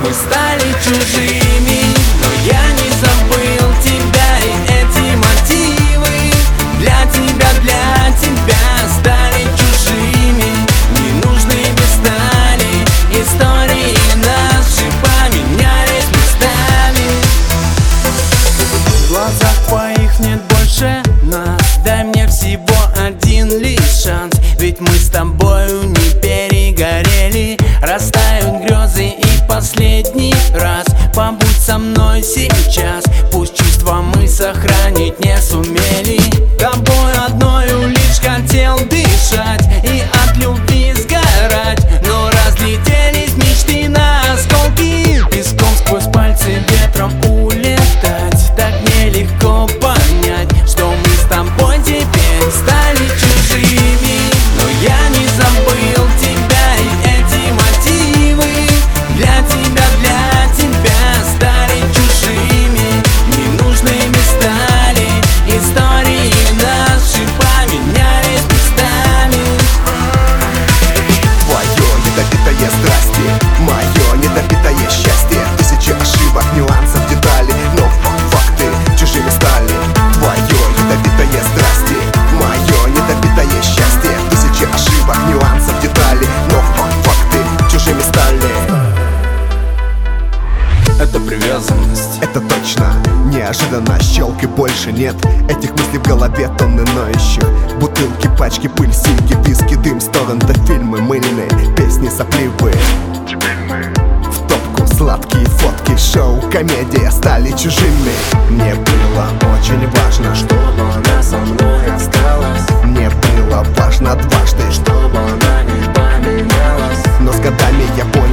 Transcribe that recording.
мы стали чужими, но я не забыл тебя и эти мотивы. Для тебя стали чужими, ненужными стали истории наши, поменялись местами. В глазах твоих нет больше нас, дай мне всего один лишь шанс. Ведь мы с тобою не перегорели, растают грезы и последний раз побудь со мной сейчас. Пусть чувства мы сохранить не сумели, тобой одною лишь хотел дышать и от любви сгорать, но разлетелись мечты на осколки. Песком сквозь пальцы ветром улетать, так нелегко понять, что мы с тобой теперь стали чужими, но я не забыл тебя и эти мотивы. Для тебя стали чужими, ненужными стали истории наши, поменялись местами. Твое недопитое страсти, мое недопитое счастье. Тысячи ошибок, нюансов, деталей, но факты чужими стали. Твое недопитое страсти, мое недопитое счастье. Тысячи ошибок, нюансов, деталей, но факты чужими стали. Это привязанность, это точно, неожиданно щелк и больше нет этих мыслей в голове, тонны ноющих. Бутылки, пачки, пыль, синьки, виски, дым, сторон-то фильмы мыльные, песни сопливые. В топку сладкие фотки, шоу, комедия стали чужими. Мне было очень важно, чтобы она со мной осталась. Мне было важно дважды, чтобы она не поменялась. Но с годами я понял,